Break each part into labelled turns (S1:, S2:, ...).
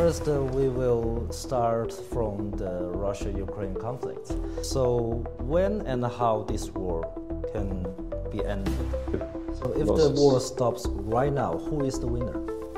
S1: First, we will start from the Russia-Ukraine conflict. So, when and how this war can be ended? So, if the war stops right now, who is the winner?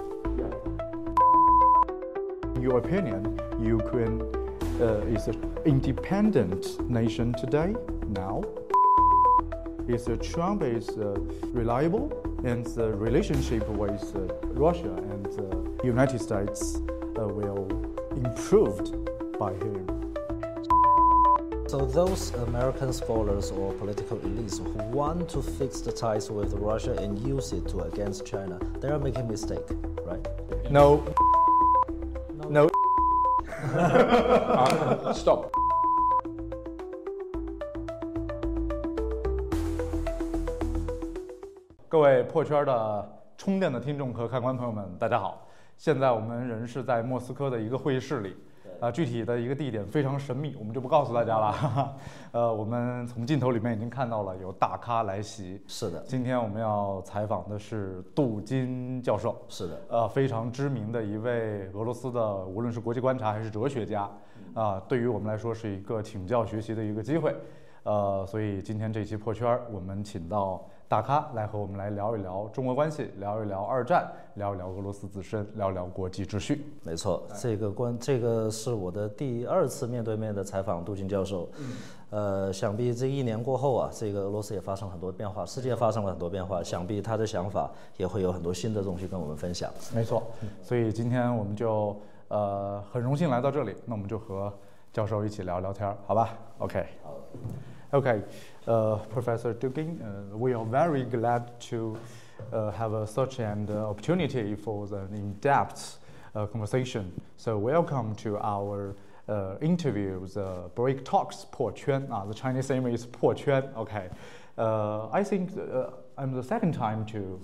S2: In your opinion, Ukraine is an independent nation today, now? Is Trump reliable, and the relationship with Russia and the United States will improved by him?
S1: So those American scholars or political elites who want to fix the ties with Russia and use it against China, they are making a mistake, right?
S2: No.
S3: Stop.
S2: 各位破圈的充电的听众和看官朋友们，大家好！现在我们人是在莫斯科的一个会议室里，具体的一个地点非常神秘，我们就不告诉大家了。我们从镜头里面已经看到了有大咖来袭。
S1: 是的，
S2: 今天我们要采访的是杜金教授。
S1: 是的，
S2: 非常知名的一位俄罗斯的，无论是国际观察还是哲学家，对于我们来说是一个请教学习的一个机会。所以今天这期破圈，我们请到大咖来和我们来聊一聊中俄关系，聊一聊二战，聊一聊俄罗斯自身，聊一聊国际秩序。
S1: 没错，这个是我的第2次面对面的采访杜金教授。想必这1年过后啊，这个俄罗斯也发生很多变化，世界发生了很多变化，想必他的想法也会有很多新的东西跟我们分享。
S2: 没错，所以今天我们就很荣幸来到这里，那我们就和教授一起聊聊天，好吧 ？OK。Okay, Professor Dugin, we are very glad to have such an opportunity for an in-depth conversation. So welcome to our interviews, break talks, 破圈. The Chinese name is 破圈. Okay, I think I'm the second time to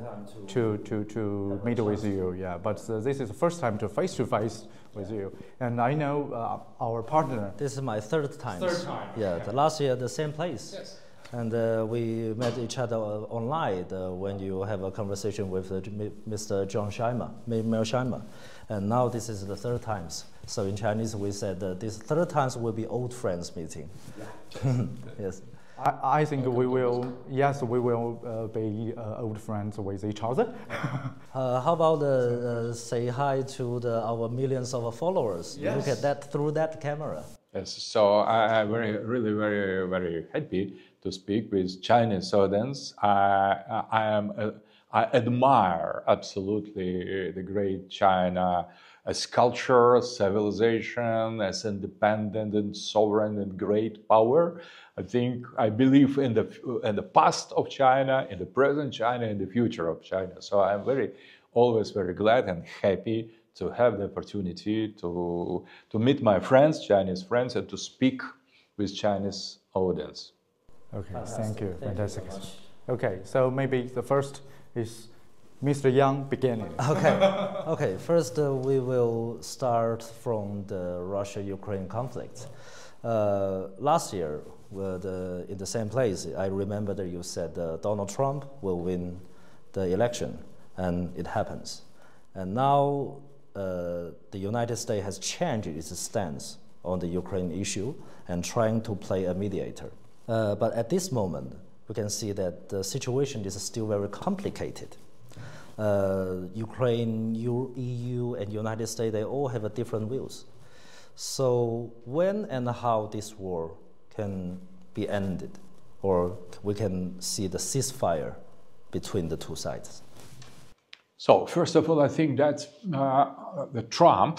S2: meet with you. Yeah, but this is the first time to face with you, and I know our partner.
S1: This is my third time. Yeah, the last year the same place.
S3: Yes.
S1: And we met each other online when you have a conversation with Mr. John Scheimer, Mel Scheimer. And now this is the third time. So in Chinese we said this third time will be old friends meeting. Yeah. Yes.
S2: I think we will, yes, we will be old friends with each other.
S1: How about say hi to our millions of followers?
S3: Yes.
S1: Look at that through that camera.
S3: Yes, so I'm really very happy to speak with Chinese audience. I admire absolutely the great China as culture, civilization, as independent and sovereign and great power. I believe in the past of China, in the present China, in the future of China. So I'm always very glad and happy to have the opportunity to meet my friends, Chinese friends, and to speak with Chinese audience.
S2: Okay, thank you. Fantastic. Okay, so maybe the first is Mr. Yang beginning.
S1: Okay. First, we will start from the Russia-Ukraine conflict. Last year, in the same place, I remember that you said Donald Trump will win the election, and it happens. And now, the United States has changed its stance on the Ukraine issue and trying to play a mediator. But at this moment, we can see that the situation is still very complicated. Ukraine, EU, and United States, they all have different views. So when and how this war can be ended, or we can see the ceasefire between the two sides?
S3: So first of all, I think that the Trump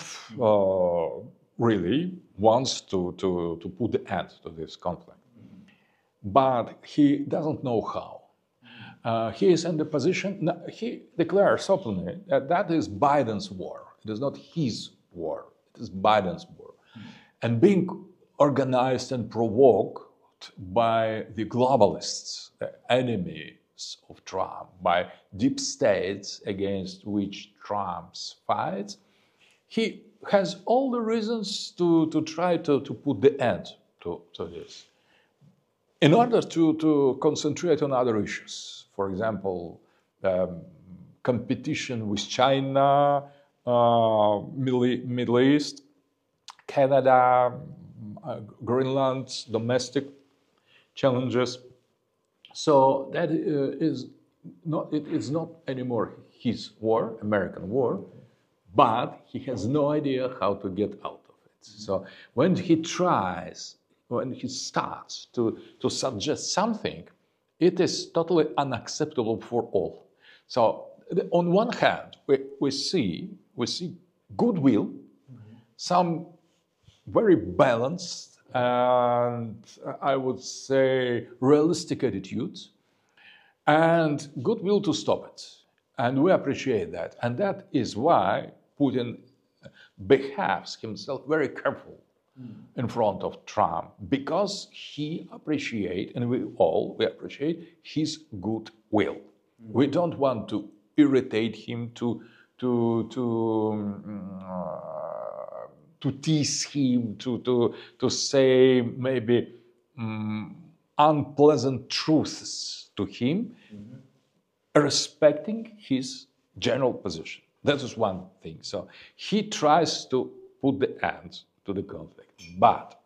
S3: really wants to put the end to this conflict, but he doesn't know how. He is in the position, he declares openly that is Biden's war. It is not his war, it is Biden's war. And being organized and provoked by the globalists, the enemies of Trump, by deep states against which Trump fights, he has all the reasons to try to put the end to this, in order to concentrate on other issues. For example, competition with China, Middle East, Canada, Greenland, domestic challenges. So that is not, it's not anymore his war, American war, but he has no idea how to get out of it. So when he tries, when he starts to suggest something, it is totally unacceptable for all. So on one hand, we see goodwill, some very balanced and I would say realistic attitudes, and goodwill to stop it. And we appreciate that. And that is why Putin behaves himself very careful in front of Trump, because he appreciates, and we appreciate his goodwill. We don't want to irritate him, to tease him, to say maybe unpleasant truths to him, respecting his general position. That is one thing. So he tries to put the end to the conflict. But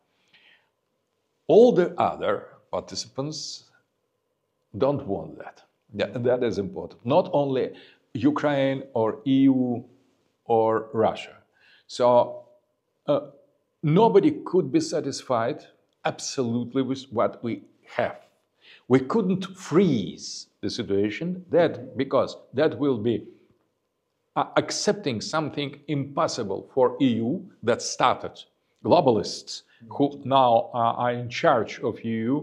S3: all the other participants don't want that. That is important. Not only Ukraine or EU or Russia. So nobody could be satisfied absolutely with what we have. We couldn't freeze the situation because that will be accepting something impossible for EU that started. Globalists who now are in charge of EU,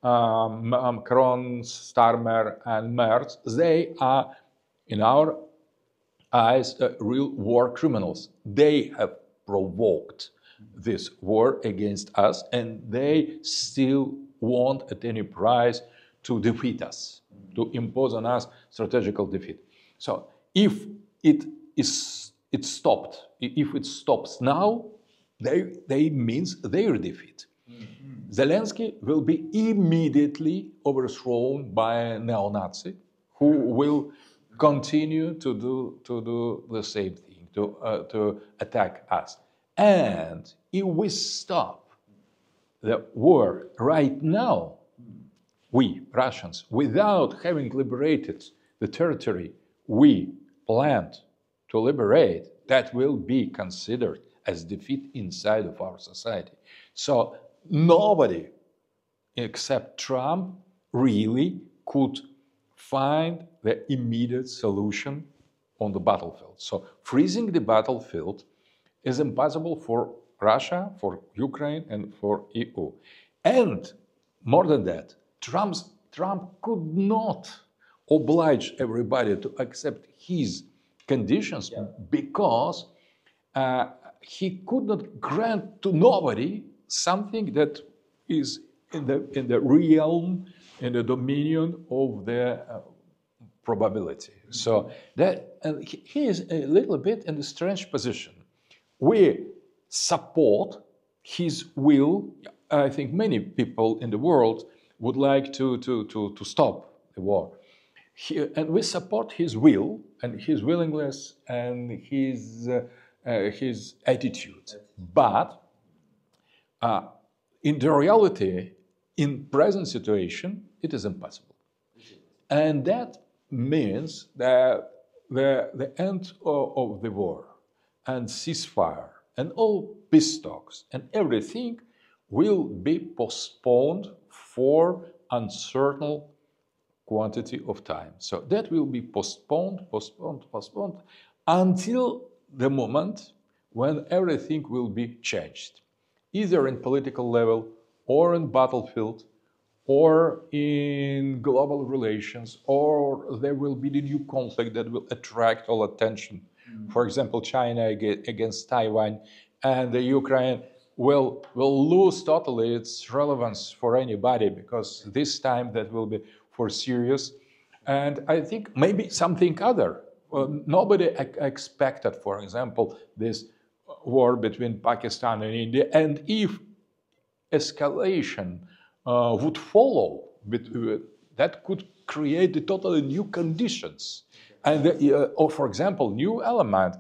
S3: Macron, Starmer and Merz, they are, in our eyes, real war criminals. They have provoked this war against us, and they still want at any price to defeat us, to impose on us strategical defeat. So if it stopped, if it stops now, they means their defeat. Zelensky will be immediately overthrown by a neo-Nazi who will continue to do the same thing, to attack us. And if we stop the war right now, we, Russians, without having liberated the territory we planned to liberate, that will be considered as defeat inside of our society. So nobody except Trump really could find the immediate solution on the battlefield. So freezing the battlefield is impossible for Russia, for Ukraine, and for EU. And more than that, Trump could not oblige everybody to accept his conditions because he could not grant to nobody something that is in the realm, in the dominion of the probability. So that he is a little bit in a strange position. We support his will. I think many people in the world would like to stop the war. And we support his will and his willingness and his attitude. But in the reality, in present situation, it is impossible. And that means that the end of the war and ceasefire and all peace talks and everything will be postponed for uncertain quantity of time. So that will be postponed until the moment when everything will be changed, either in political level or in battlefield or in global relations, or there will be the new conflict that will attract all attention. For example, China against Taiwan, and the Ukraine will lose totally its relevance for anybody, because this time that will be for serious. And I think maybe something other. Well, nobody expected, for example, this war between Pakistan and India, and if escalation would follow, that could create totally new conditions. And or for example, new element,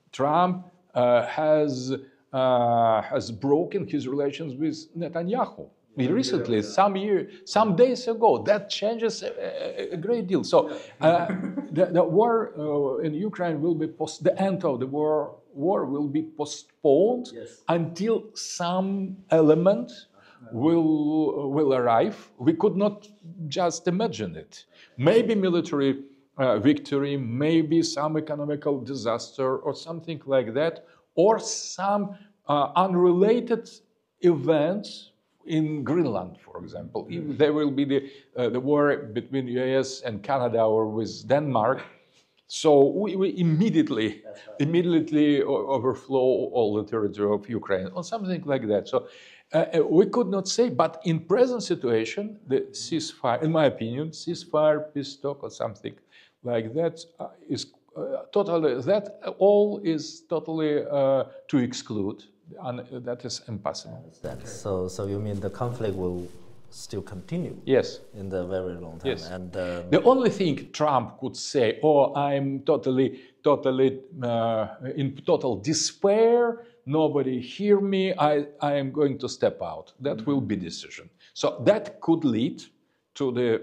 S3: Trump has broken his relations with Netanyahu. Recently, some days ago, that changes a great deal. So the war in Ukraine will be the end of the war will be postponed until some element will arrive. We could not just imagine it. Maybe military victory, maybe some economical disaster or something like that, or some unrelated events in Greenland, for example. If there will be the war between US and Canada or with Denmark, so we immediately overflow all the territory of Ukraine or something like that. So we could not say, but in present situation, the ceasefire, in my opinion, ceasefire, peace talk or something like that is totally, that all is totally to exclude, and that is impossible.
S1: So you mean the conflict will still continue?
S3: Yes.
S1: In the very long time.
S3: Yes.
S1: And
S3: the only thing Trump could say, "Oh, I'm totally in total despair. Nobody hear me. I am going to step out." That will be decision. So that could lead to the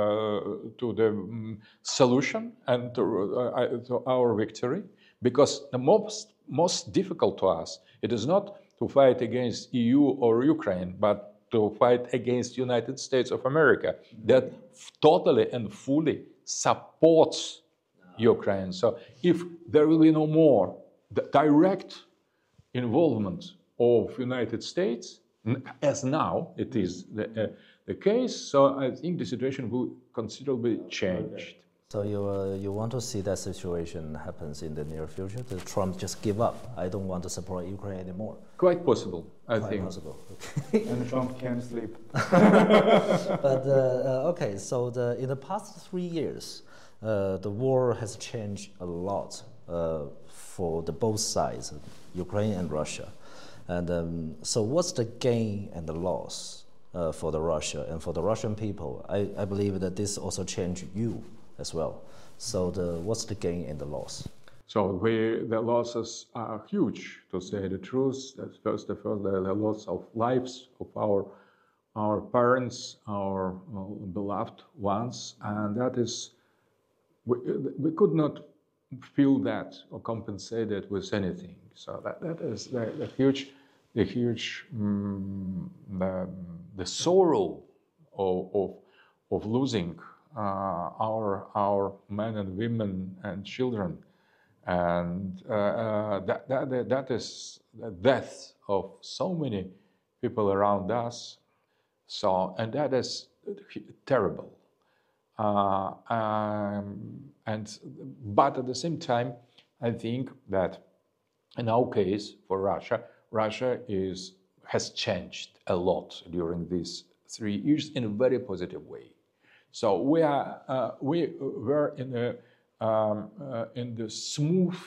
S3: solution and to our victory, because the most difficult to us, it is not to fight against EU or Ukraine, but to fight against United States of America that totally and fully supports Ukraine. So if there will be no more the direct involvement of United States, as now it is the case, so I think the situation will considerably change.
S1: So you want to see that situation happens in the near future? That Trump just give up? I don't want to support Ukraine anymore.
S3: Quite possible, I think.
S1: Quite possible.
S2: And Trump can't sleep.
S1: But okay, so in the past 3 years, the war has changed a lot for both sides, Ukraine and Russia. And so what's the gain and the loss for the Russia and for the Russian people? I believe that this also changed you as well. So what's the gain and the loss?
S3: So the losses are huge, to say the truth. That's first of all the loss of lives of our parents, our beloved ones, and that is we could not feel that or compensate it with anything. So that is the huge the sorrow of losing our men and women and children, and that is the death of so many people around us. So, and that is terrible. But at the same time, I think that in our case for Russia has changed a lot during these 3 years in a very positive way. So we were in the smooth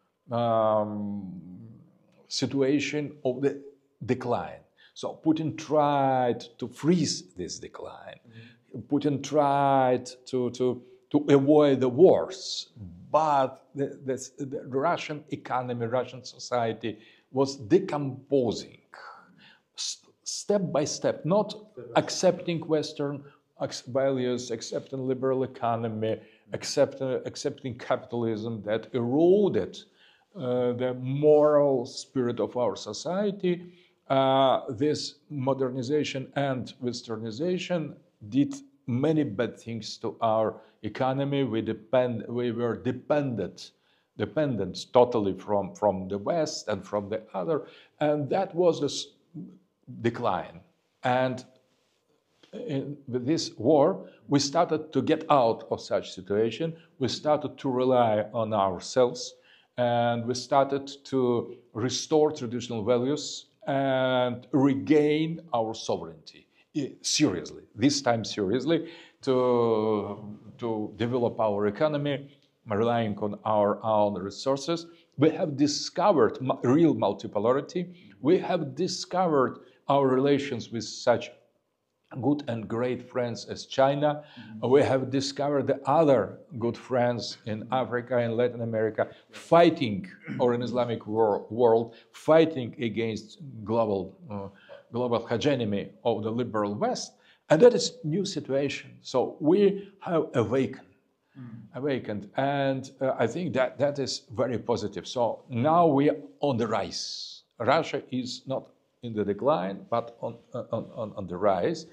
S3: situation of the decline. So Putin tried to freeze this decline. Putin tried to avoid the wars, but the Russian economy, Russian society was decomposing step by step, not accepting Western values, accepting liberal economy, accepting capitalism that eroded the moral spirit of our society. This modernization and westernization did many bad things to our economy. We were dependent totally from the West and from the other, and that was this decline. And with this war, we started to get out of such situation. We started to rely on ourselves, and we started to restore traditional values and regain our sovereignty. Seriously, this time seriously, to develop our economy, relying on our own resources. We have discovered real multipolarity. We have discovered our relations with such good and great friends as China. We have discovered the other good friends in Africa and Latin America fighting, or in Islamic world, fighting against global hegemony of the liberal West. And that is new situation. So we have awakened. And I think that is very positive. So now we are on the rise. Russia is not in the decline, but on the rise.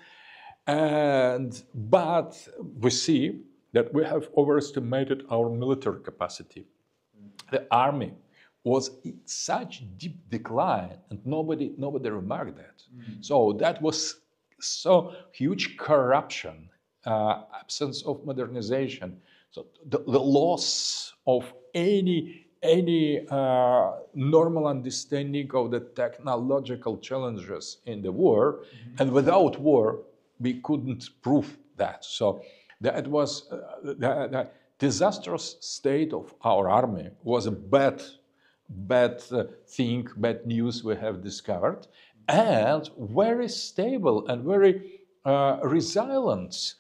S3: But we see that we have overestimated our military capacity. The army was in such deep decline, and nobody remarked that. So that was so huge corruption, absence of modernization. So the loss of any normal understanding of the technological challenges in the war, and without war, we couldn't prove that. So that was the disastrous state of our army was a bad thing, bad news we have discovered, and very stable and very resilient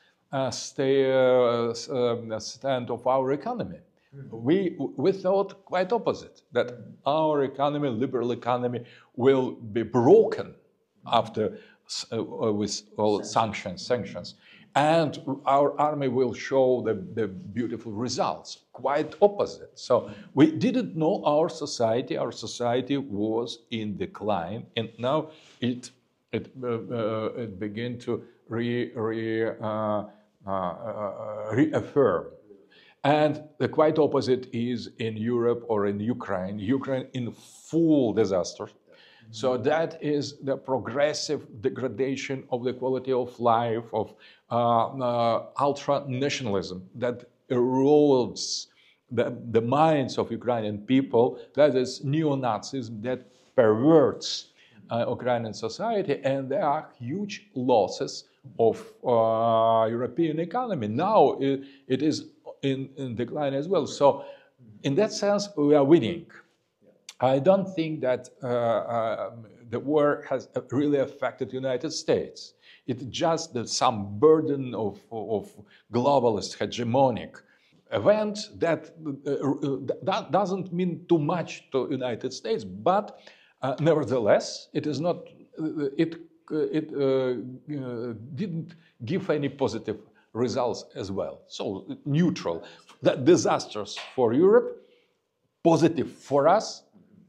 S3: stand of our economy. We thought quite opposite, that our economy, liberal economy, will be broken after with all sanctions, and our army will show the beautiful results. Quite opposite. So we didn't know our society. Our society was in decline, and now it began to reaffirm. And the quite opposite is in Europe or in Ukraine. Ukraine in full disaster. So that is the progressive degradation of the quality of life, of ultra-nationalism that erodes the minds of Ukrainian people. That is neo-Nazism that perverts Ukrainian society, and there are huge losses of European economy. Now it is in decline as well. So in that sense, we are winning. I don't think that the war has really affected the United States. It's just that some burden of globalist hegemonic event that doesn't mean too much to the United States, but nevertheless, it is not. It didn't give any positive results as well. So neutral. That disastrous for Europe, positive for us,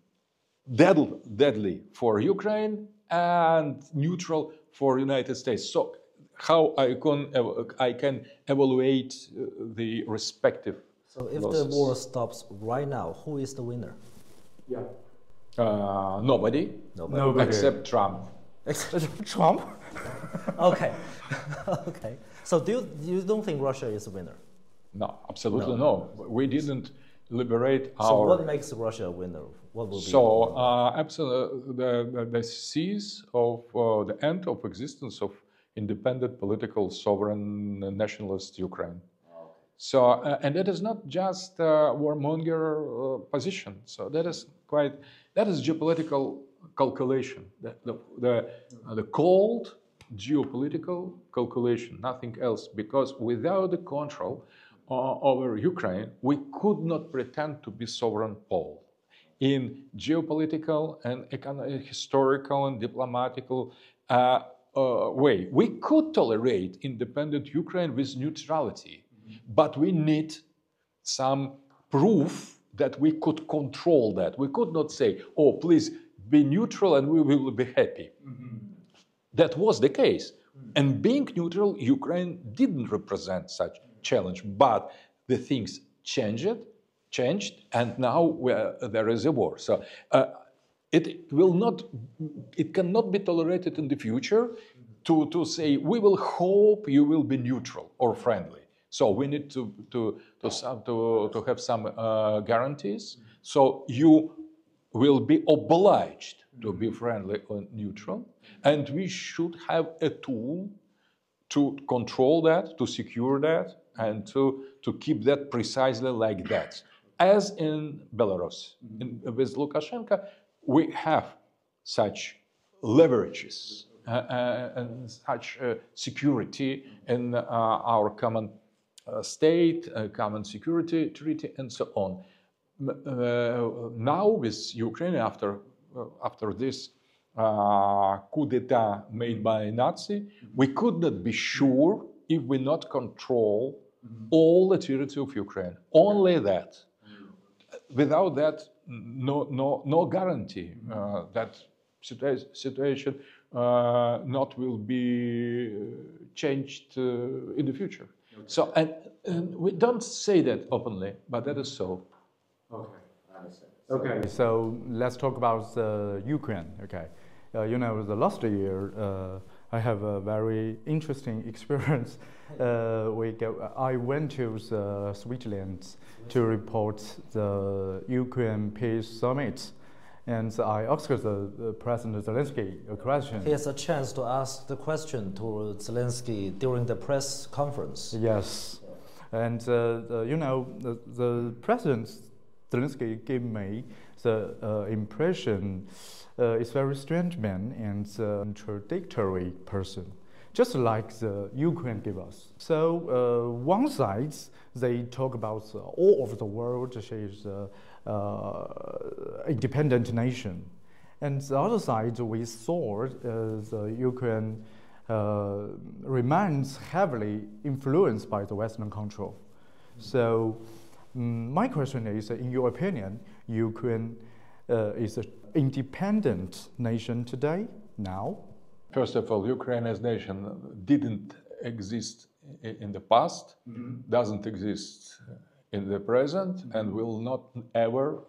S3: deadly for Ukraine, and neutral for United States. So how I can evaluate the respective
S1: So if
S3: losses.
S1: the war stops right now, who is the winner?
S3: Yeah. Nobody. Except Trump.
S2: Trump?
S1: Okay. Okay. So you don't think Russia is a winner?
S3: No, absolutely no. We didn't liberate our.
S1: So what makes Russia a winner? What will be?
S3: So absolutely, the cease of the end of existence of independent, political, sovereign, nationalist Ukraine. So and that is not just a warmonger position. So that is geopolitical calculation. The cold geopolitical calculation, nothing else. Because without the control over Ukraine, we could not pretend to be sovereign pole in geopolitical and economic, historical and diplomatical way. We could tolerate independent Ukraine with neutrality, but we need some proof that we could control that. We could not say, oh, please be neutral and we will be happy. That was the case. And being neutral, Ukraine didn't represent such challenge, but the things changed, and now there is a war. So it cannot be tolerated in the future to say we will hope you will be neutral or friendly. So we need to have some guarantees. So you will be obliged to be friendly or neutral, and we should have a tool to control that, to secure that, and to keep that precisely like that. As in Belarus, with Lukashenko, we have such leverages and such security in our common state, common security treaty, and so on. Now with Ukraine, after this coup d'etat made by Nazi, we could not be sure if we not control all the territory of Ukraine. Only that. Without that, no guarantee that situation not will be changed in the future. Okay. So, and we don't say that openly, but that is so.
S2: Okay, I understand. Okay, so let's talk about Ukraine. Okay, you know, the last year I have a very interesting experience. I went to Switzerland to report the Ukraine Peace Summit, and I asked the President Zelensky a question.
S1: He has a chance to ask the question to Zelensky during the press conference.
S2: Yes, and you know, the President Zelensky gave me the impression is very strange man and contradictory person, just like the Ukraine gave us. So one side they talk about all over the world, she is independent nation, and the other side we saw the Ukraine remains heavily influenced by the Western control. So my question is, in your opinion, Ukraine is an independent nation today, now?
S3: First of all, Ukraine as nation didn't exist in the past, doesn't exist in the present, and will not ever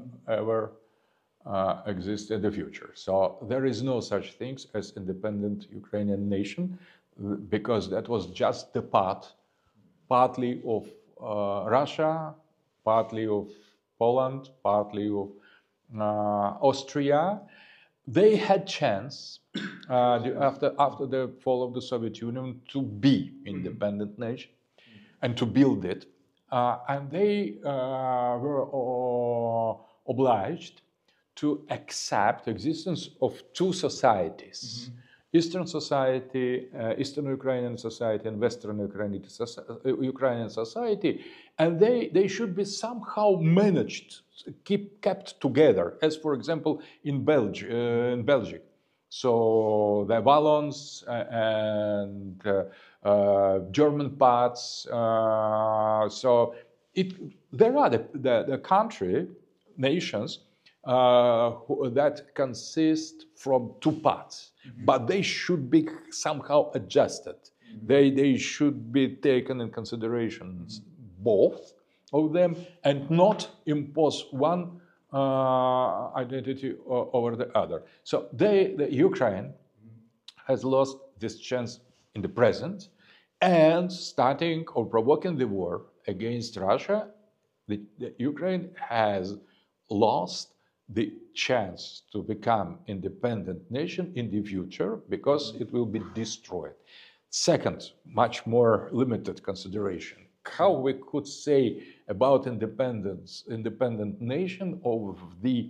S3: exist in the future. So there is no such things as independent Ukrainian nation, because that was just the partly of Russia, partly of Poland, partly of Austria. They had chance after the fall of the Soviet Union to be independent nation and to build it, and they were obliged to accept the existence of two societies. Eastern society, Eastern Ukrainian society, and Western Ukrainian society, and they should be somehow managed, kept together, as for example in Belgium. So the Wallons and German parts. So there are the country, nations, that consist from two parts, but they should be somehow adjusted. They should be taken in consideration, both of them, and not impose one identity over the other. So the Ukraine has lost this chance in the present, and starting or provoking the war against Russia, the Ukraine has lost the chance to become independent nation in the future, because it will be destroyed. Second, much more limited consideration, how we could say about independent nation of the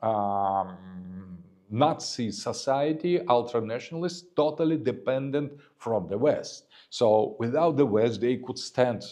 S3: Nazi society, ultra-nationalists, totally dependent from the West. So without the West, they could stand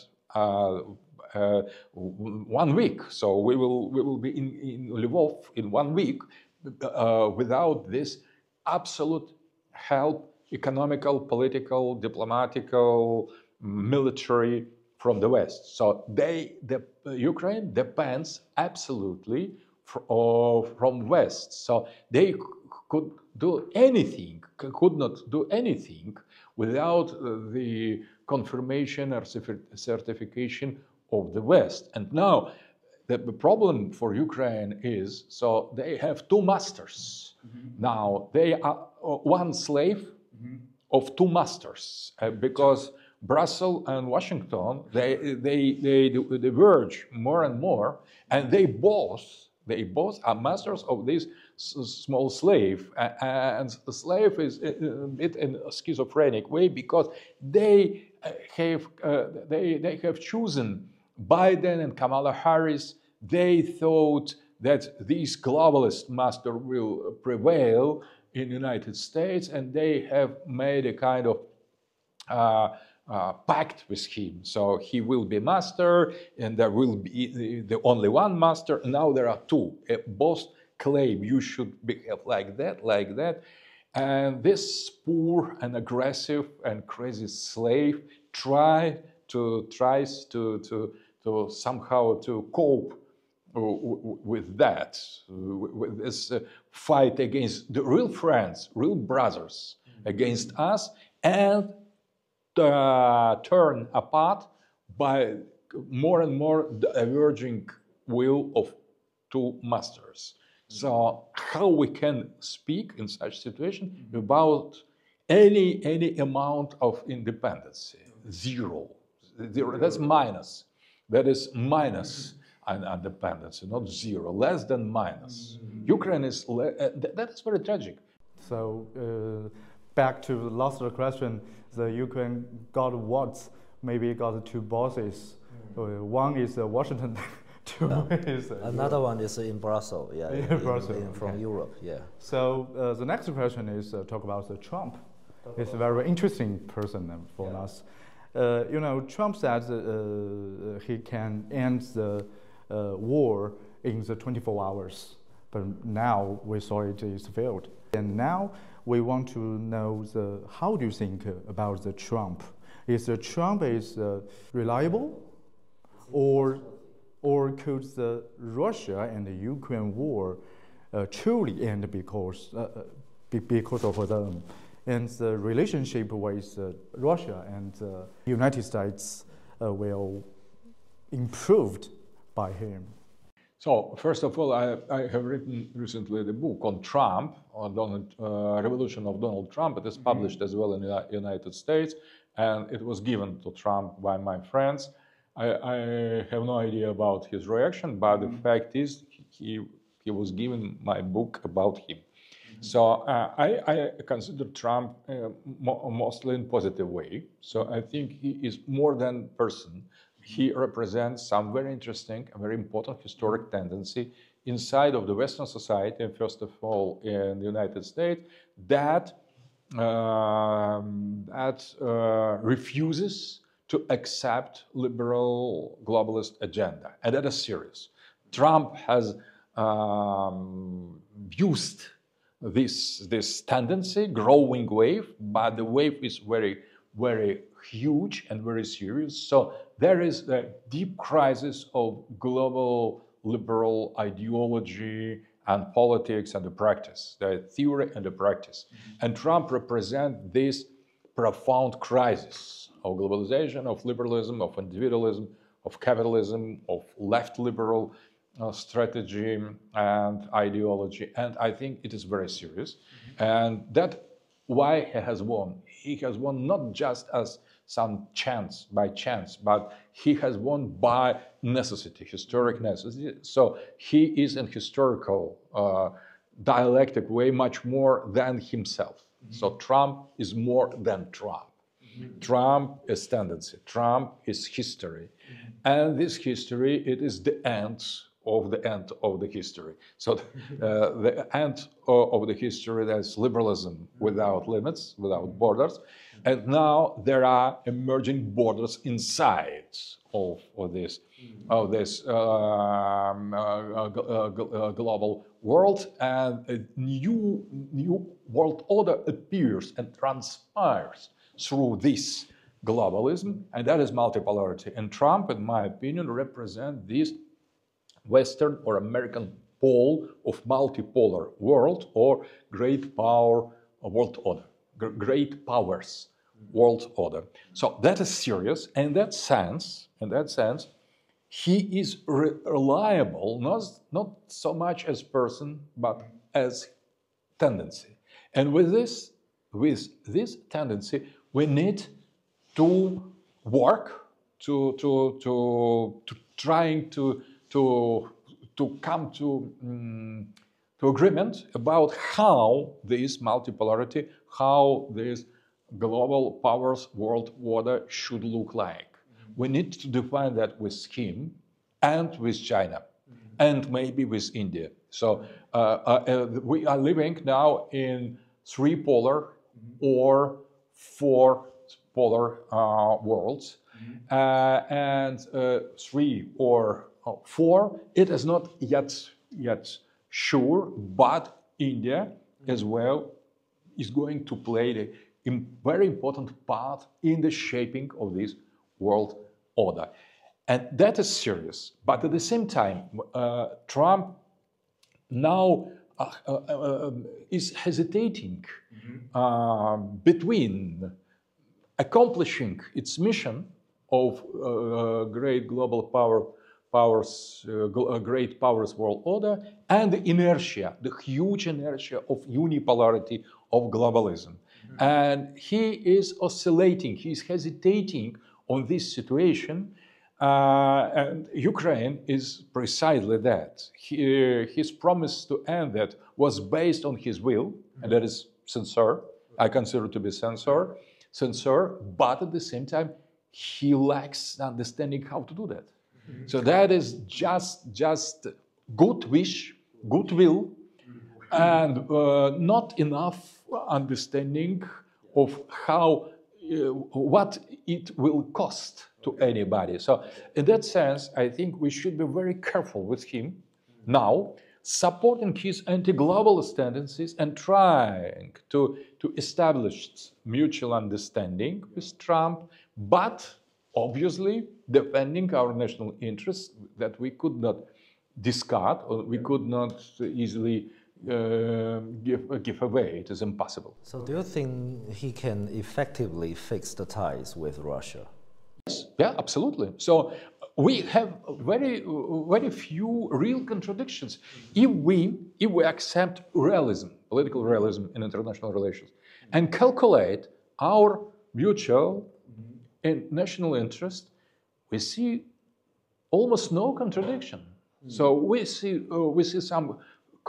S3: 1 week. So we will be in Lvov in 1 week without this absolute help, economical, political, diplomatical, military from the West. So Ukraine depends absolutely from West. So they could not do anything without the confirmation or certification of the West. And now the problem for Ukraine is, so they have two masters. Now they are one slave of two masters, because Brussels and Washington, they diverge more and more, and they both are masters of this small slave. And the slave is a bit in a schizophrenic way, because they have chosen Biden and Kamala Harris. They thought that this globalist master will prevail in the United States, and they have made a kind of pact with him. So he will be master, and there will be the only one master. Now there are two. Both claim you should behave like that. And this poor and aggressive and crazy slave tries to somehow to cope with that, with this fight against the real friends, real brothers, against us, and turn apart by more and more diverging will of two masters. So how we can speak in such situation about any amount of independence? Zero. That's minus. That is minus an independence, not zero. Less than minus. Ukraine is that is very tragic.
S2: So back to the last question, the Ukraine got what? Maybe got two bosses. One is Washington.
S1: Another one is in Brussels, from Europe, yeah.
S2: So the next question is talk about Trump. He's a very interesting person for us. Trump said he can end the war in the 24 hours, but now we saw it is failed. And now we want to know how do you think about the Trump? Is the Trump reliable, or could the Russia and the Ukraine war truly end because of them? And the relationship with Russia and the United States will improved by him.
S3: So first of all, I have written recently the book on Trump, on Revolution of Donald Trump. It is published as well in the United States, and it was given to Trump by my friends. I have no idea about his reaction, but the fact is he was given my book about him. So I consider Trump mostly in positive way. So I think he is more than person. He represents some very interesting and very important historic tendency inside of the Western society, and first of all in the United States, that refuses to accept liberal globalist agenda, and that is serious. Trump has used this tendency, growing wave, but the wave is very, very huge and very serious. So there is a deep crisis of global liberal ideology and politics and the practice, the theory and the practice. And Trump represents this profound crisis of globalization, of liberalism, of individualism, of capitalism, of left liberal strategy and ideology. And I think it is very serious. And that's why he has won. He has won not just as some chance, by chance, but he has won by necessity, historic necessity. So he is in historical dialectic way much more than himself. So Trump is more than Trump. Trump is tendency. Trump is history. And this history, it is the end of the history. So the end of the history, that's liberalism without limits, without borders. And now there are emerging borders inside of this global world, and a new world order appears and transpires through this globalism, and that is multipolarity. And Trump, in my opinion, represents this Western or American pole of multipolar world or great power world order, great powers world order. So that is serious. In that sense, he is reliable, not so much as person, but as tendency. And with this tendency, we need to work to trying to come to agreement about how this multipolarity, how this global powers world order should look like. We need to define that with him and with China. and maybe with India. So we are living now in 3 polar or 4 polar worlds, and 3 or 4. It is not yet sure, but India as well is going to play a very important part in the shaping of this world order. And that is serious. But at the same time, Trump now is hesitating between accomplishing its mission of great global powers, great powers world order, and the inertia, the huge inertia of unipolarity of globalism. And he is oscillating, he is hesitating on this situation, and Ukraine is precisely that. His promise to end that was based on his will, and that is sincere. I consider to be sincere, but at the same time, he lacks understanding how to do that. So that is just good wish, goodwill, and not enough understanding of how what it will cost to anybody. So in that sense, I think we should be very careful with him now, supporting his anti-globalist tendencies and trying to establish mutual understanding with Trump, but obviously defending our national interests that we could not discard or we could not easily give away. It is impossible.
S1: So do you think he can effectively fix the ties with Russia?
S3: Yes, yeah, absolutely. So we have very few real contradictions. If we accept realism, political realism in international relations, and calculate our mutual and national interest, we see almost no contradiction. So we see some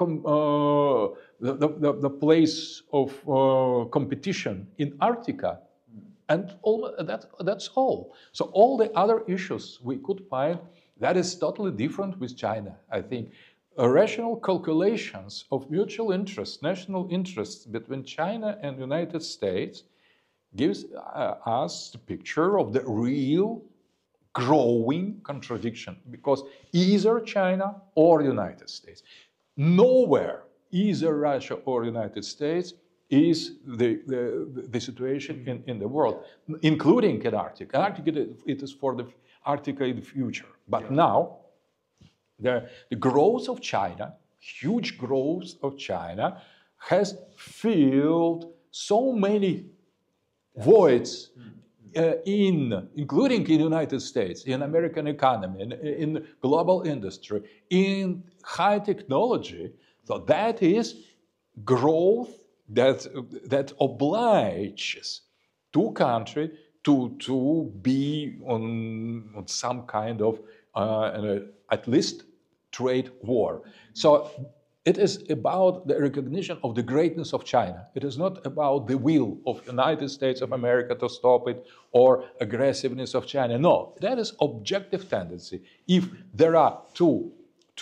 S3: the place of competition in Arctica, and that's all. So all the other issues we could find, that is totally different with China. I think rational calculations of mutual interest, national interests between China and the United States gives us the picture of the real growing contradiction, because either China or the United States, nowhere, either Russia or United States, is the situation in the world, including Antarctica. Antarctica, it is for the Arctica in the future. But now, the growth of China, huge growth of China, has filled so many voids including in the United States, in American economy, in global industry, in high technology. So that is growth that obliges two countries to be on some kind of at least trade war. So it is about the recognition of the greatness of China. It is not about the will of the United States of America to stop it or aggressiveness of China. No, that is objective tendency. If there are two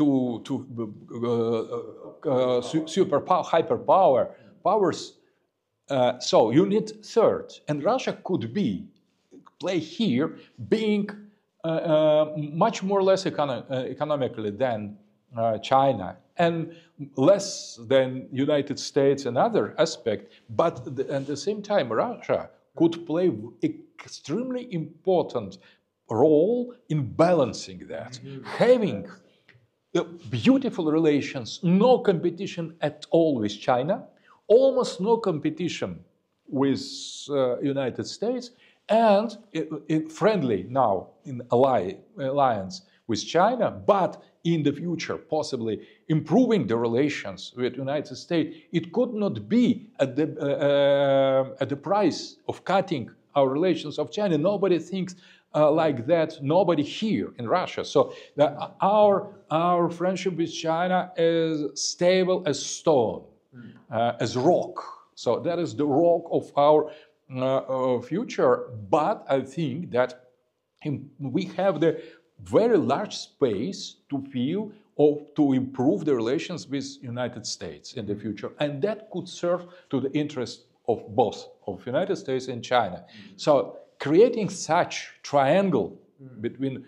S3: hyperpowers, so you need third. And Russia could play here, being much more less economically than China, and less than United States and other aspect, but at the same time Russia could play extremely important role in balancing that, having beautiful relations, no competition at all with China, almost no competition with United States, and friendly now in alliance with China, but in the future possibly improving the relations with the United States. It could not be at the price of cutting our relations with China. Nobody thinks like that, nobody here in Russia. So our friendship with China is stable as stone, as rock. So that is the rock of our future. But I think that we have the very large space to fill to improve the relations with United States in the future, and that could serve to the interest of both of United States and China. So creating such triangle between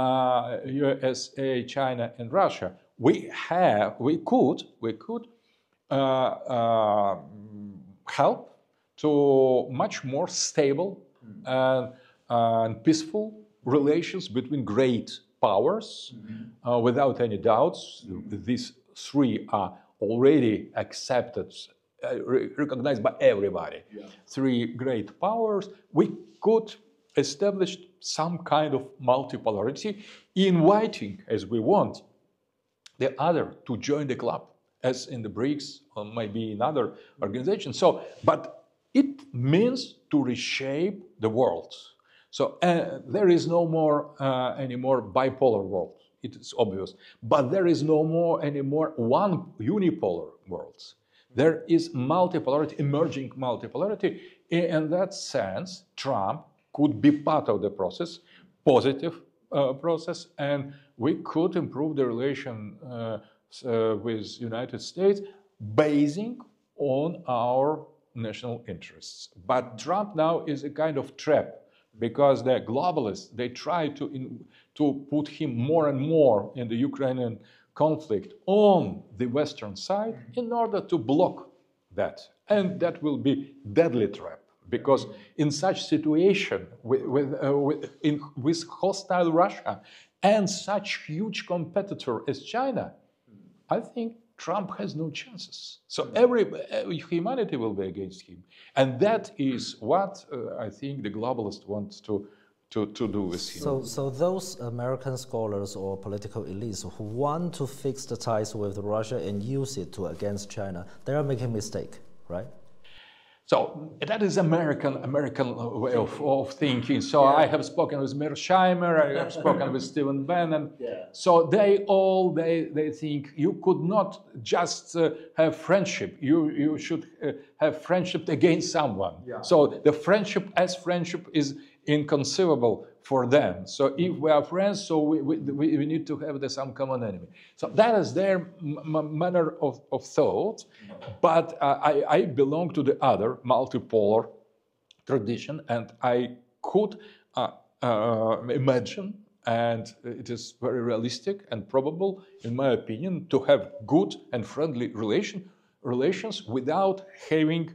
S3: USA, China, and Russia, we could help to much more stable and peaceful relations between great powers. Without any doubts, these three are already accepted, recognized by everybody. Three great powers. We could establish some kind of multipolarity, inviting, as we want, the other to join the club, as in the BRICS or maybe in other organizations. So, but it means to reshape the world. So there is no more anymore bipolar world. It is obvious, but there is no more anymore one unipolar world. There is multipolarity, emerging multipolarity. In that sense, Trump could be part of the process, positive process, and we could improve the relation with United States, basing on our national interests. But Trump now is a kind of trap, because the globalists, they try to put him more and more in the Ukrainian conflict on the Western side in order to block that. And that will be deadly trap, because in such situation with hostile Russia and such huge competitor as China, I think Trump has no chances. So humanity will be against him. And that is what I think the globalists want to do with him.
S1: So those American scholars or political elites who want to fix the ties with Russia and use it against China, they are making a mistake, right?
S3: So that is American way of thinking. So I have spoken with Mearsheimer, I have spoken with Stephen Bannon. So they think you could not just have friendship. You should have friendship against someone. So the friendship is inconceivable for them. So if we are friends, so we need to have some common enemy. So that is their manner of thought. But I belong to the other multipolar tradition, and I could imagine, and it is very realistic and probable, in my opinion, to have good and friendly relations without having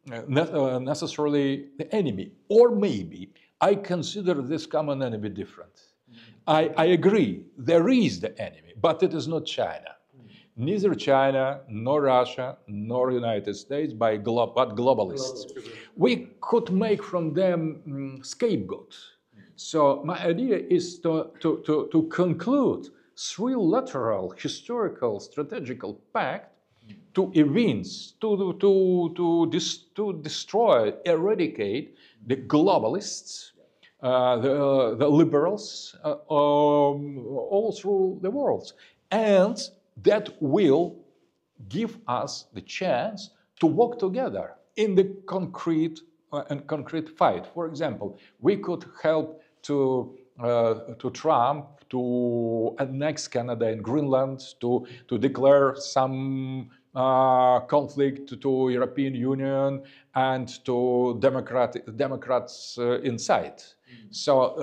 S3: necessarily the enemy. Or maybe I consider this common enemy different. I agree, there is the enemy, but it is not China. Neither China, nor Russia, nor United States, but globalists. We could make from them scapegoats. So my idea is to conclude trilateral historical strategical pact to evince, to destroy, eradicate the globalists, the liberals, all through the world. And that will give us the chance to work together in the concrete fight. For example, we could help to Trump to annex Canada and Greenland, to declare some conflict to European Union and to Democrats inside. So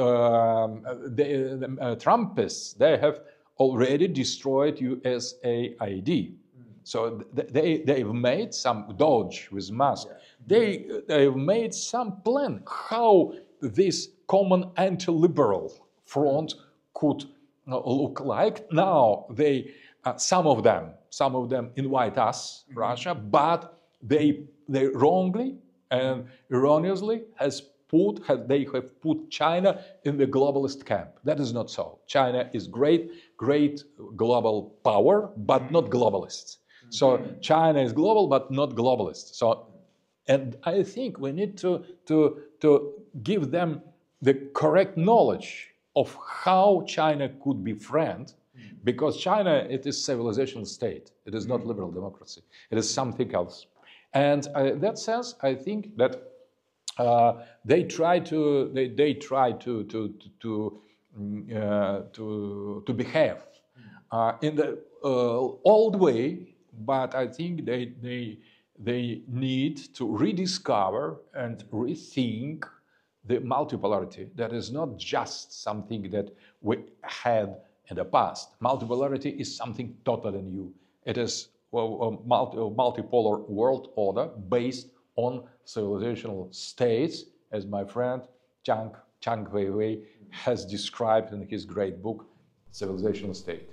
S3: the Trumpists, they have already destroyed USAID. So they've made some Dodge with Musk. They've made some plan how this common anti-liberal front could look like. Now some of them invite us, Russia, but they wrongly and erroneously they have put China in the globalist camp. That is not so. China is great global power, but not globalist. So China is global, but not globalist. So, and I think we need to give them the correct knowledge of how China could be friend, because China, it is civilizational state. It is not liberal democracy. It is something else. And in that sense, I think that they try to behave in the old way, but I think they need to rediscover and rethink the multipolarity. That is not just something that we had in the past. Multipolarity is something totally new. It is a multipolar world order based on civilizational states, as my friend Chang Weiwei has described in his great book, Civilizational State.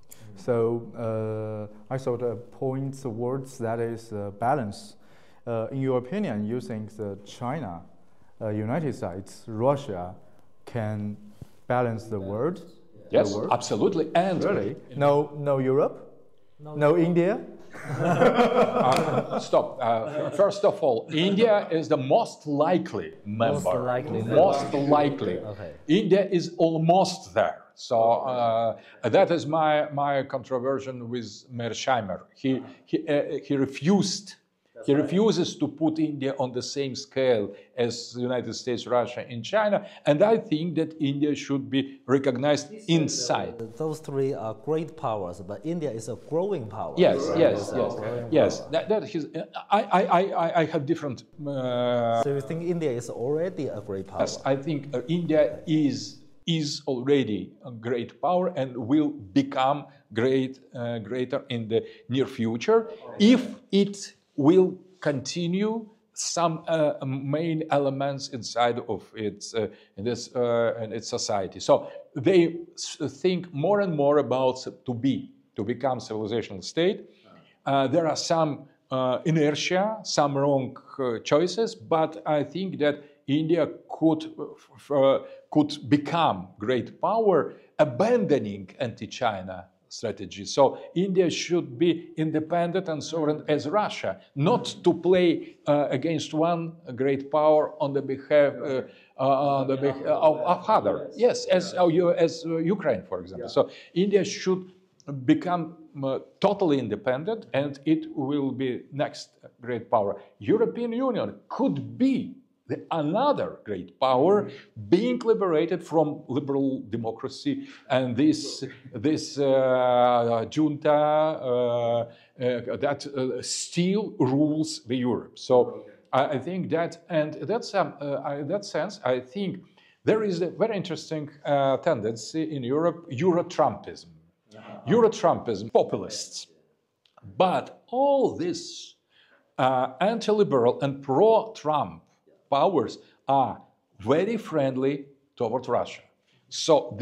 S2: So I saw the point towards that is balance. In your opinion, you think that China, United States, Russia can balance the world?
S3: Yes,
S2: the world?
S3: Absolutely. And
S2: really? No Europe? No India?
S3: Stop. First of all, India is the most likely member. Most likely. Okay. India is almost there. So that is my controversy with Mearsheimer. He refused. He refuses to put India on the same scale as the United States, Russia, and China. And I think that India should be recognized inside.
S1: Those three are great powers, but India is a growing power.
S3: Yes. That is. I have different.
S1: So you think India is already a great power?
S3: Yes, I think India is already a great power and will become greater in the near future if it will continue some main elements inside of its in its society. So they think more and more about to become civilizational state. There are some inertia, some wrong choices, but I think that India could become great power, abandoning anti-China strategy. So India should be independent and sovereign as Russia, not to play against one great power on the behalf of other. Yes, as Ukraine, for example. So India should become totally independent, and it will be next great power. European Union could be another great power, being liberated from liberal democracy and this junta that still rules the Europe. So I think that, and that's in that sense, I think there is a very interesting tendency in Europe, Euro-Trumpism. Euro-Trumpism, populists. But all this anti-liberal and pro-Trump powers are very friendly toward Russia. So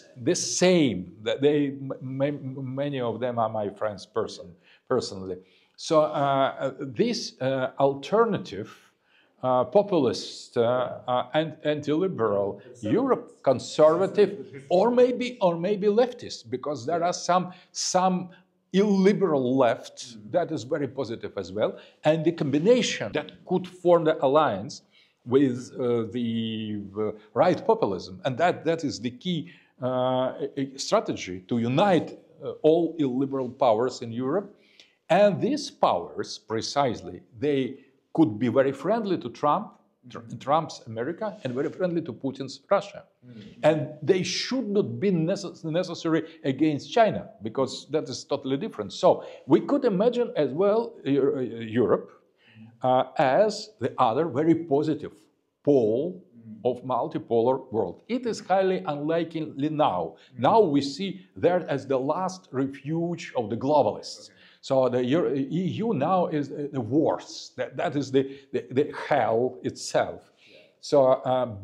S3: many of them are my friends personally. So this alternative, populist and anti-liberal, Europe conservative, or maybe leftist, because there are some illiberal left that is very positive as well, and the combination that could form the alliance with the right populism, and that is the key strategy to unite all illiberal powers in Europe. And these powers, precisely, they could be very friendly to Trump's America, and very friendly to Putin's Russia. And they should not be necessary against China, because that is totally different. So we could imagine as well Europe as the other very positive pole of multipolar world. It is highly unlikely now. Now we see that as the last refuge of the globalists. So the EU now is the worst. That is the hell itself. So,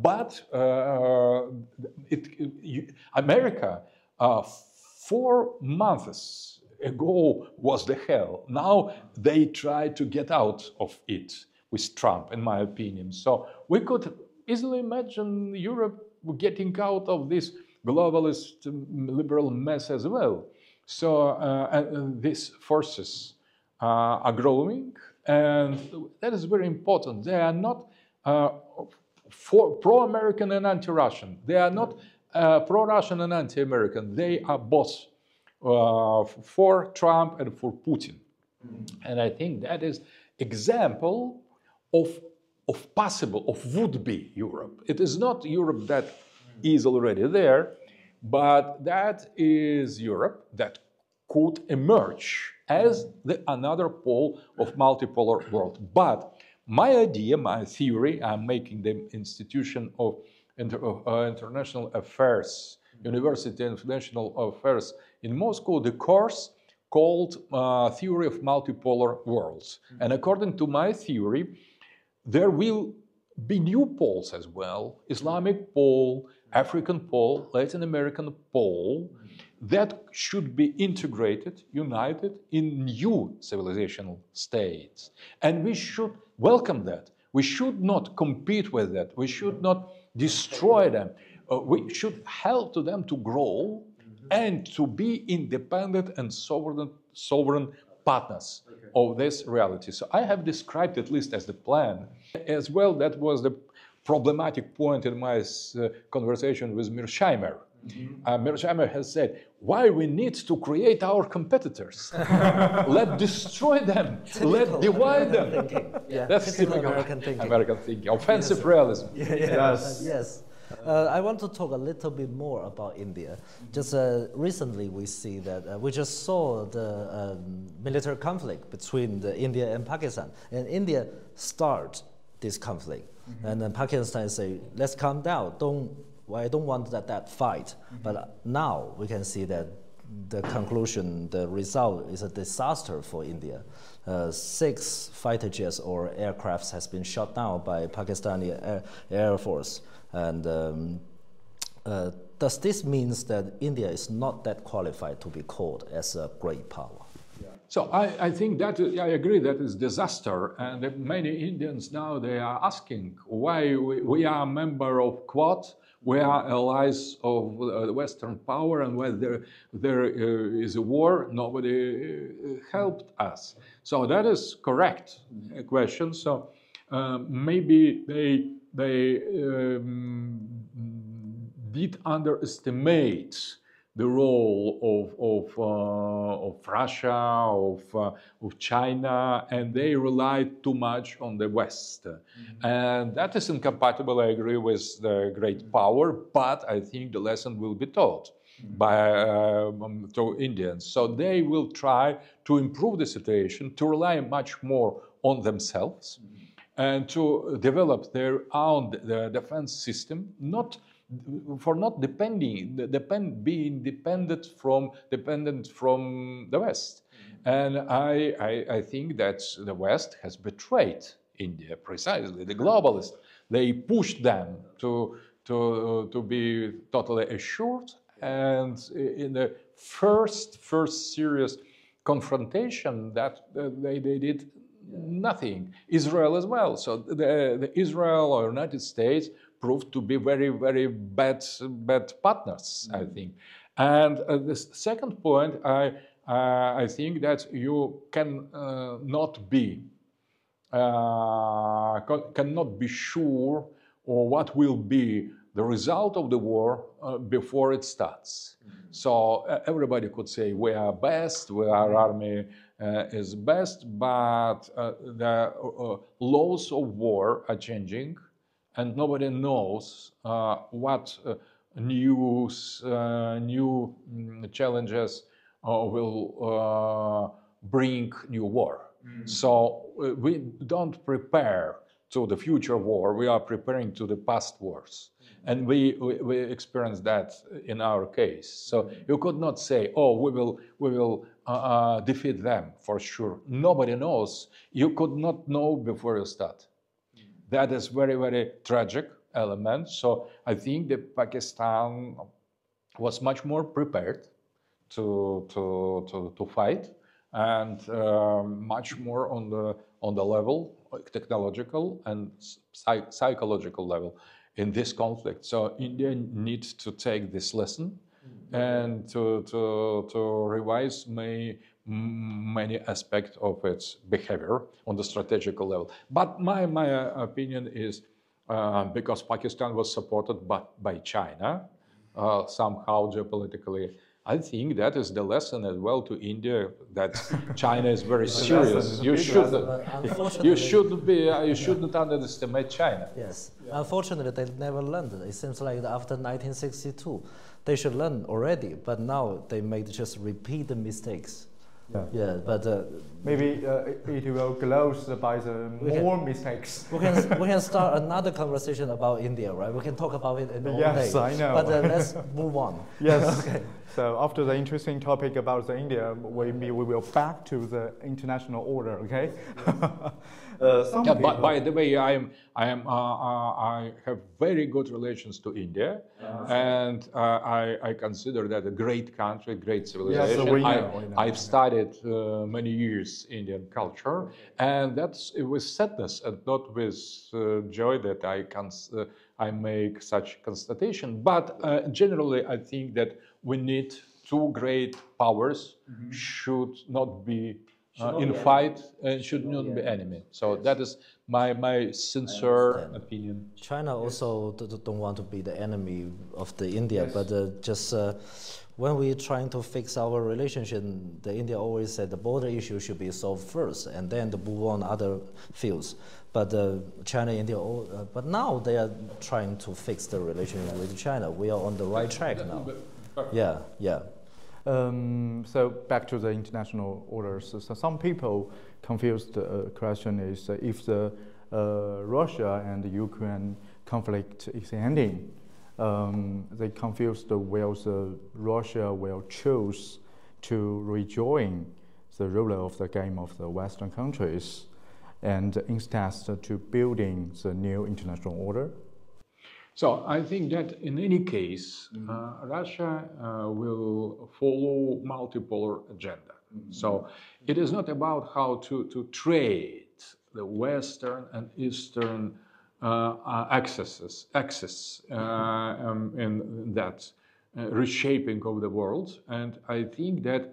S3: America 4 months ago was the hell. Now they try to get out of it with Trump, in my opinion. So we could easily imagine Europe getting out of this globalist liberal mess as well. So these forces are growing, and that is very important. They are not pro-American and anti-Russian. They are not pro-Russian and anti-American. They are both for Trump and for Putin. And I think that is example of would-be Europe. It is not Europe that is already there, but that is Europe that could emerge as another pole of multipolar world. But my idea, my theory, I'm making the Institution of International Affairs, University of International Affairs in Moscow, the course called Theory of Multipolar Worlds. And according to my theory, there will be new poles as well, Islamic pole, African pole, Latin American pole, that should be integrated, united in new civilizational states. And we should welcome that. We should not compete with that. We should not destroy them. We should help to them to grow and to be independent and sovereign partners of this reality. So I have described, at least as the plan, as well. That was the problematic point in my conversation with Mearsheimer. Mearsheimer has said, why we need to create our competitors? Let's destroy them. Let's divide them.
S1: Yeah.
S3: That's typical
S1: American thinking.
S3: American thinking. Offensive realism.
S2: Yes.
S1: Yes. I want to talk a little bit more about India. Just recently we see that we just saw the military conflict between India and Pakistan. And India start this conflict. And then Pakistan say, let's calm down. I don't want that fight. But now we can see that the conclusion, the result is a disaster for India. 6 fighter jets or aircrafts has been shot down by Pakistani Air Force. And does this mean that India is not that qualified to be called as a great power?
S3: So I think that, I agree, that is disaster. And many Indians now, they are asking why we are a member of Quad, we are allies of the Western power, and when there is a war, nobody helped us. So that is correct question. So maybe they did underestimate the role of Russia, of China, and they relied too much on the West. And that is incompatible, I agree, with the great power, but I think the lesson will be taught by to Indians. So they will try to improve the situation, to rely much more on themselves, and to develop their own defense system, being dependent from the West. And I think that the West has betrayed India, precisely. The globalists, they pushed them to be totally assured, and in the first serious confrontation that they did nothing. Israel as well. So the Israel or United States proved to be very, very bad partners, I think. And the second point, I think that you cannot be sure or what will be the result of the war before it starts. So everybody could say we are best, our army is best, but the laws of war are changing, and nobody knows what new challenges will bring new war. So we don't prepare to the future war, we are preparing to the past wars. And we experienced that in our case. So you could not say, oh, we will defeat them for sure. Nobody knows. You could not know before you start. That is very, very tragic element. So I think that Pakistan was much more prepared to fight, and much more on the level, technological and psychological level in this conflict. So India needs to take this lesson and to revise many aspects of its behavior on the strategical level. But my opinion is because Pakistan was supported by China somehow geopolitically, I think that is the lesson as well to India, that China is very serious. You shouldn't underestimate China.
S1: Yes, unfortunately, they never learned. It seems like after 1962, they should learn already, but now they may just repeat the mistakes. Yeah, but
S2: maybe it will close by the more mistakes.
S1: we can start another conversation about India, right? We can talk about it in all day.
S2: Yes, I know.
S1: But let's move on.
S2: Yes.
S1: Okay.
S2: So after the interesting topic about the India, we will back to the international order. Okay.
S3: By the way, I have very good relations to India, and I consider that a great country, great civilization.
S2: Yes,
S3: I've studied many years Indian culture, and that's with sadness and not with joy that I make such constatation. But generally, I think that we need two great powers should not be in fight and should not be enemy. So that is my sincere opinion.
S1: China also don't want to be the enemy of the India, but just when we're trying to fix our relationship, the India always said the border issue should be solved first, and then to move on other fields. But China, India, but now they are trying to fix the relationship with China. We are on the right track now. Yeah, yeah.
S2: So back to the international orders. So some people confuse the question is if the Russia and the Ukraine conflict is ending, they confused will Russia will choose to rejoin the ruler of the game of the Western countries and instead to building the new international order.
S3: So I think that in any case, Russia will follow multipolar agenda. So it is not about how to trade the Western and Eastern axis in that reshaping of the world. And I think that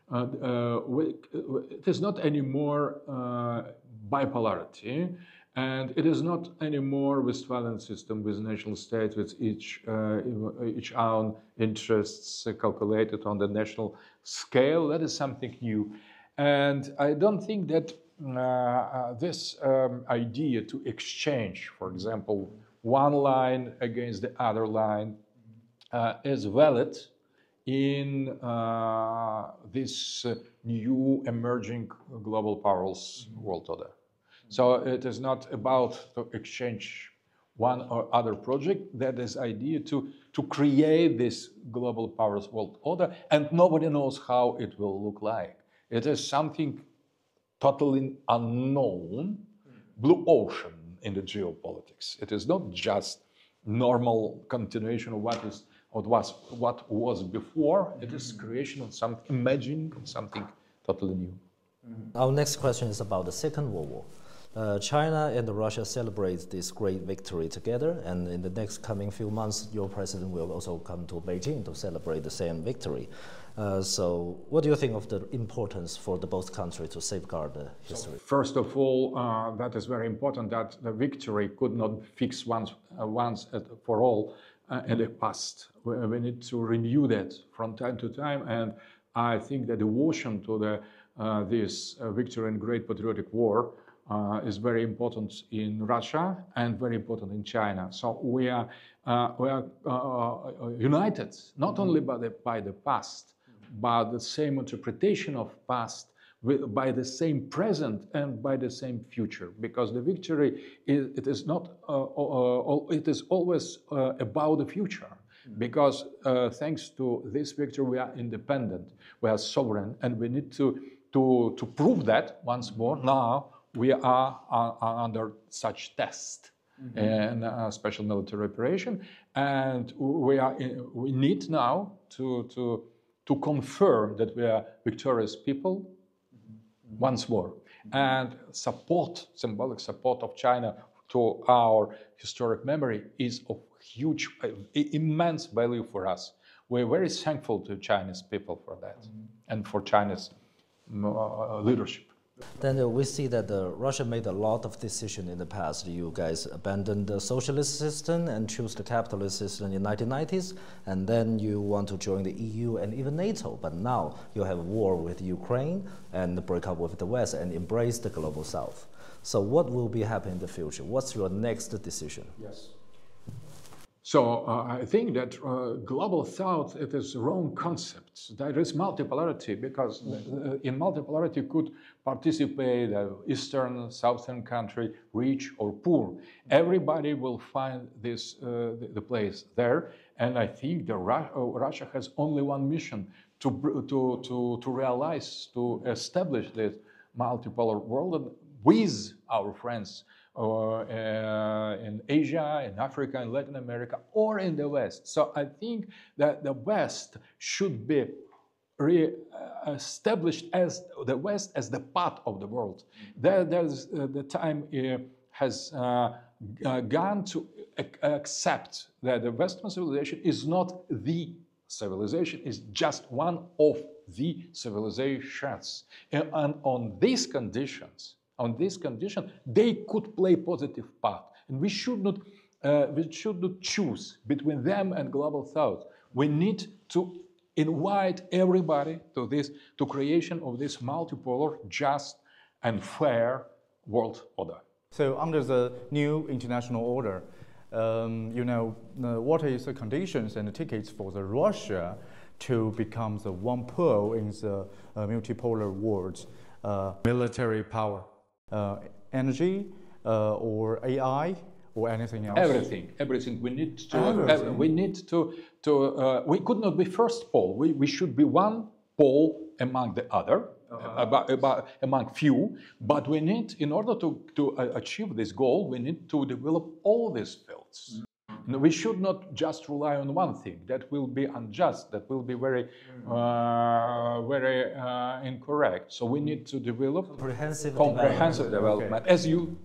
S3: it is not anymore bipolarity. And it is not anymore Westphalian system with national state with each own interests calculated on the national scale. That is something new. And I don't think that this idea to exchange, for example, one line against the other line is valid in this new emerging global powers world order. So it is not about to exchange one or other project. That is idea to create this global powers world order, and nobody knows how it will look like. It is something totally unknown, blue ocean in the geopolitics. It is not just normal continuation of what was before. It is creation of something, imagining something totally new.
S1: Our next question is about the Second World War. China and Russia celebrate this great victory together, and in the next coming few months, your president will also come to Beijing to celebrate the same victory. So what do you think of the importance for the both countries to safeguard the history?
S3: First of all, that is very important that the victory could not fix once for all in the past. We need to renew that from time to time, and I think that devotion to this victory in Great Patriotic War is very important in Russia and very important in China. So we are united not only by the past, but the same interpretation of past, by the same present and by the same future. Because the victory it is always about the future. Because thanks to this victory, we are independent, we are sovereign, and we need to prove that once more now. We are under such test and special military operation, and we need now to confirm that we are victorious people once more, and symbolic support of China to our historic memory is of huge, immense value for us. We're very thankful to Chinese people for that and for China's leadership.
S1: Then we see that Russia made a lot of decisions in the past. You guys abandoned the socialist system and choose the capitalist system in the 1990s, and then you want to join the EU and even NATO. But now you have war with Ukraine and break up with the West and embrace the global South. So what will be happening in the future? What's your next decision?
S2: Yes.
S3: So I think that global south, it is wrong concept. There is multipolarity because in multipolarity could participate eastern, southern country, rich or poor. Everybody will find this the place there, and I think Russia has only one mission to realize, to establish this multipolar world with our friends in Asia, in Africa, in Latin America, or in the West. So I think that the West should be established as the West as the part of the world. There's the time has gone to accept that the Western civilization is not the civilization, is just one of the civilizations, and on these conditions. On this condition, they could play positive part, and we should not choose between them and global south. We need to invite everybody to creation of this multipolar, just and fair world order.
S2: So under the new international order, what is the conditions and the tickets for the Russia to become the one pole in the multipolar world? Military power. Energy or AI or anything else?
S3: Everything. We need to. We could not be first pole. We should be one pole among the other, among few. But we need, in order to achieve this goal, we need to develop all these fields. We should not just rely on one thing. That will be unjust. That will be very incorrect. So we need to develop comprehensive development. As you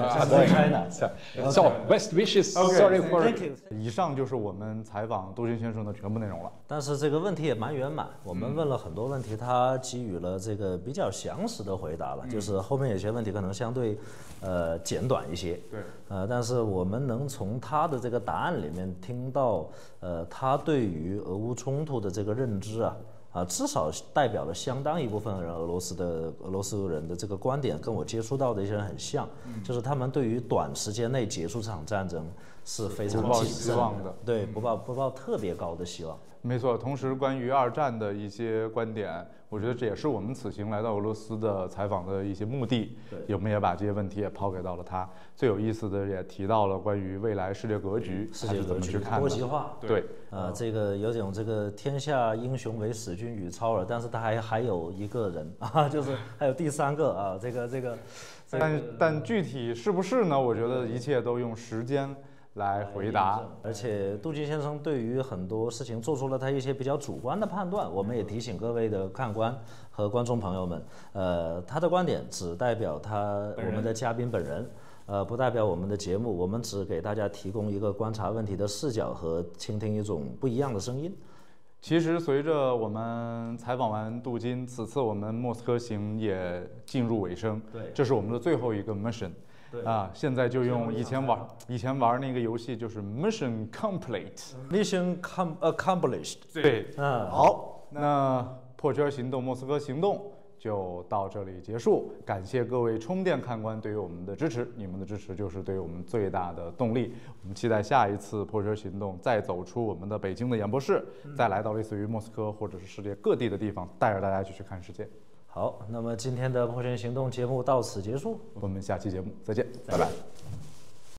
S1: China.
S3: So best wishes. Sorry for.
S1: Thank you.
S2: 以上就是我们采访杜军先生的全部内容了。
S1: 但是这个问题也蛮圆满，我们问了很多问题，他给予了这个比较详实的回答了，就是后面有些问题可能相对简短一些。
S2: 对。
S1: 但是我们能从他的这个答案里面听到，他对于俄乌冲突的这个认知至少代表了相当一部分人俄罗斯人的这个观点，跟我接触到的一些人很像，就是他们对于短时间内结束这场战争是非常谨慎的，对，不抱特别高的希望。
S2: 没错，同时关于二战的一些观点，我觉得这也是我们此行来到俄罗斯的采访的一些目的。对，我们也把这些问题也抛给到了他。最有意思的也提到了关于未来世界格局，怎么去看
S1: 多极化。
S2: 对，
S1: 这个有种这个天下英雄为使君与超儿，但是他还有一个人就是还有第三个这个。
S2: 但具体是不是呢？我觉得一切都用时间来回答。
S1: 而且杜军先生对于很多事情做出了他一些比较主观的判断，我们也提醒各位的看官和观众朋友们，他的观点只代表我们的嘉宾本人，不代表我们的节目，我们只给大家提供一个观察问题的视角和倾听一种不一样的声音。
S2: 其实随着我们采访完杜金，此次我们莫斯科行也进入尾声，对，这是我们的最后一个 mission。现在就用以前玩那个游戏，就是 mission complete，mission
S1: accomplished。
S2: 对，好，那破圈行动莫斯科行动就到这里结束。感谢各位充电看官对于我们的支持，你们的支持就是对我们最大的动力。我们期待下一次破圈行动再走出我们的北京的演播室，再来到类似于莫斯科或者是世界各地的地方，带着大家去看世界。
S1: 好，那么今天的破圈行动节目到此结束，
S2: 我们下期节目再见，拜拜。